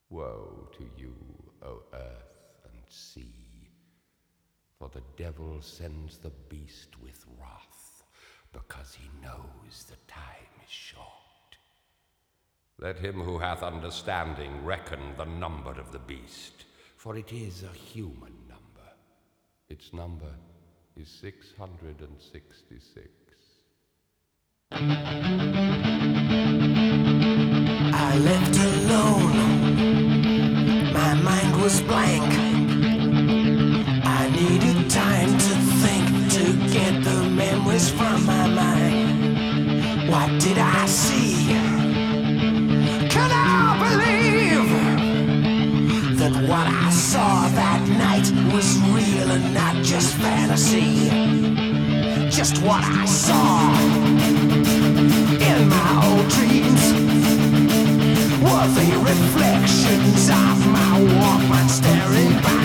Woe to you, O earth and sea, for the devil sends the beast with wrath, because he knows the time is short. Let him who hath understanding reckon the number of the beast, for it is a human number. Its number is 666. I left alone, my mind was blank. I needed time to think, to get the memories from my mind. What did I see? Can I believe that what I saw that night was real and not just fantasy? Just what I saw in my old dreams were the reflections of my Walkman staring back.